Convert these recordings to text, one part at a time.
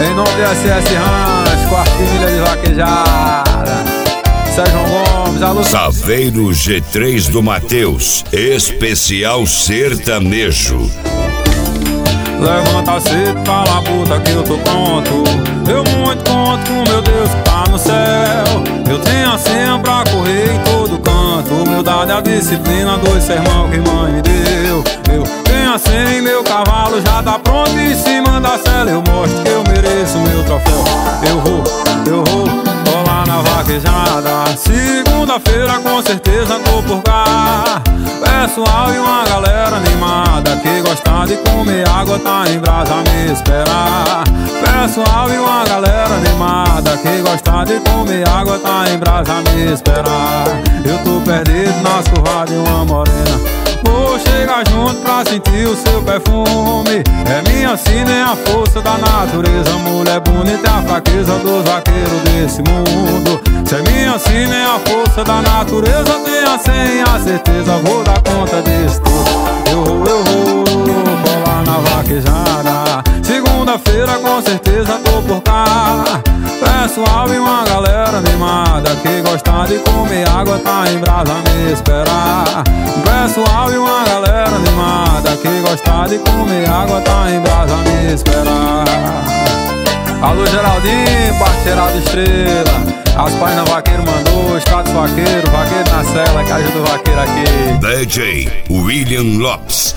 Em nome de SS Ranch, quartilha de vaquejada, Sérgio Gomes, alô. Saveiro G3 do Mateus, especial sertanejo. Levanta cedo, fala puta que eu tô pronto. Eu muito conto com meu Deus que tá no céu. Eu tenho a senha pra correr em todo canto. Humildade, a disciplina, dois sermão que mãe me deu. Eu tenho a senha e meu cavalo já tá pronto. Em cima da cela eu mostro que eu mereço meu troféu. Eu vou colar na vaquejada. Segunda-feira com certeza tô por cá. Pessoal e uma galera animada que gosta de comer água tá em brasa a me esperar. Pessoal e uma galera animada que gosta de comer água tá em brasa a me esperar. Eu tô perdido nas curvas de uma morena. Vou chegar junto pra sentir o seu perfume. É minha sina, é a força da natureza. Mulher bonita é a fraqueza dos vaqueiros desse mundo. Se é minha sina, é a força da natureza. Tenha sem a certeza, vou dar conta disso tudo. Eu vou colar na vaquejada. Segunda-feira com certeza tô por cá. Pessoal e uma galera animada que gosta de comer água tá em brasa a me esperar. Pessoal e uma galera animada que gosta de comer água tá em brasa a me esperar. Alô Geraldinho, parceirado Estrela. As páginas vaqueiro mandou, status vaqueiro, vaqueiro na cela que ajuda o vaqueiro aqui. DJ William Lopes.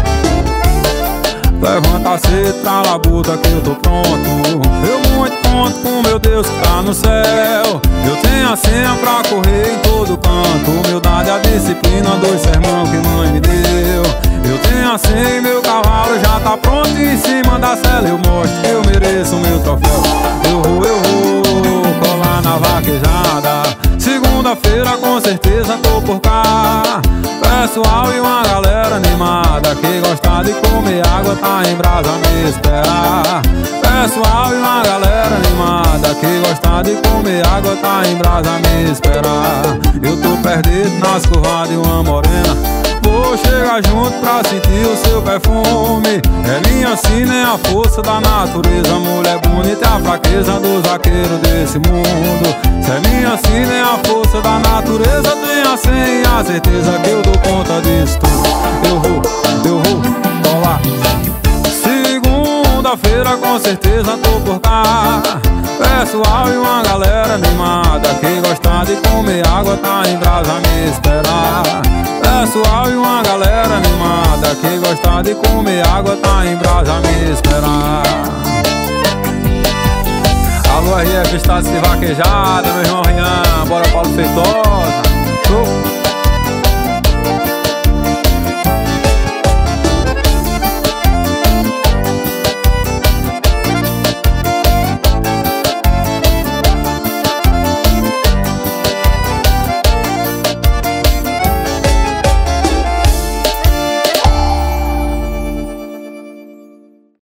Levanta cedo pra labuta que eu tô pronto. Eu muito conto com meu Deus que tá no céu. Eu tenho a senha pra correr em todo canto. Humildade, a disciplina, dois sermão que mãe me deu. Eu tenho a senha e meu cavalo já tá pronto. Em cima da cela eu mostro que eu mereço meu troféu. Eu vou colar na vaquejada. Segunda-feira com certeza tô por cá. Pessoal e uma galera animada que gosta de comer água tá em brasa a me esperar. Pessoal e uma galera animada que gosta de comer água tá em brasa a me esperar. Eu tô perdido nas curvas de uma morena. Vou chegar junto pra sentir o seu perfume. É minha sina, é a força da natureza. Mulher bonita é a fraqueza dos vaqueiros desse mundo. Se é minha sina, é a força da natureza. Tenha sem a certeza que eu dou conta disso tudo. Eu vou colar. Segunda-feira com certeza tô por cá. Pessoal e uma galera animada que gosta de comer água tá em brasa a me esperar. Pessoal e uma galera animada que gosta de comer água tá em brasa a me esperar. Alô RF Status de vaquejada, meu irmão Rian, bora Paulo Feitosa.